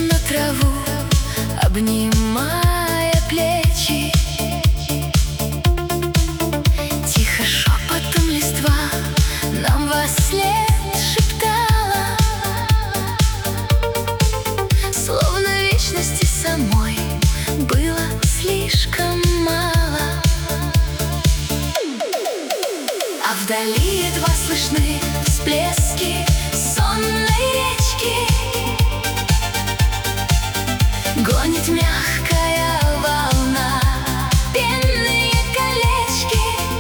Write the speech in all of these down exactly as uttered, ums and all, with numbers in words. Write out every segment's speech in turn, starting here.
на траву, обнимая плечи. Тихо шепотом листва нам вослед шептала, словно вечности самой было слишком мало. А вдали едва слышны всплески сонной речки. Гонит мягкая волна пенные колечки.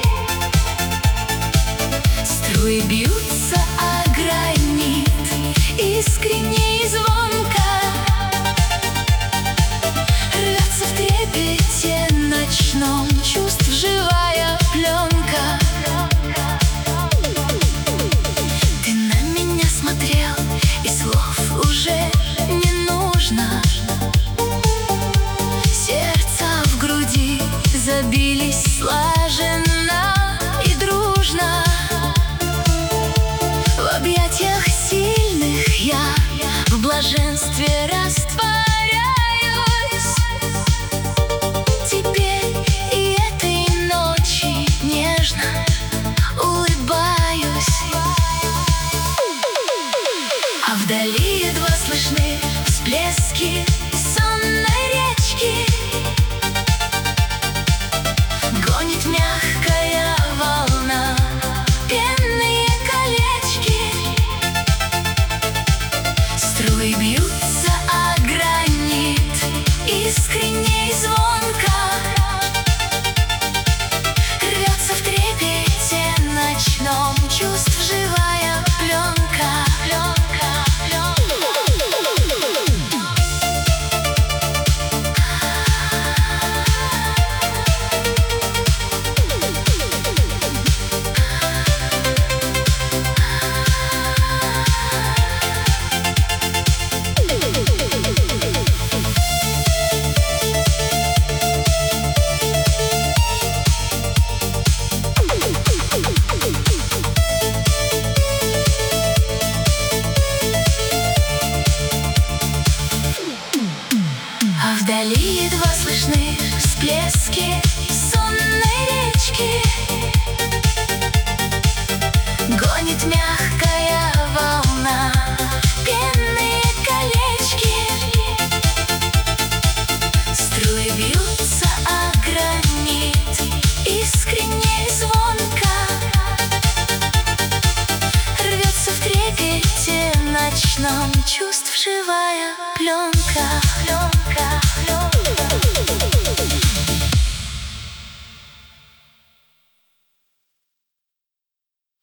Струи бьются о гранит искренне и звонко. Рвется в трепете ночном чувств живая пленка. Ты на меня смотрел, и слов уже не нужно. Забились слаженно и дружно. В объятиях сильных я в блаженстве растворяюсь. Теперь и этой ночи нежно улыбаюсь. А вдали едва слышны всплески сонной речки. Гонит мягкая волна пенные колечки. Струи бьются о гранит искренне и звонко. Рвется в трепете ночном чувств живая пленка. Пленка, пленка. А вдали едва слышны всплески сонной речки. Гонит мягкая волна пенные колечки. Струи бьются о гранит искренне и звонко. Рвется в трепете ночном чувств живая пленка. Пленка.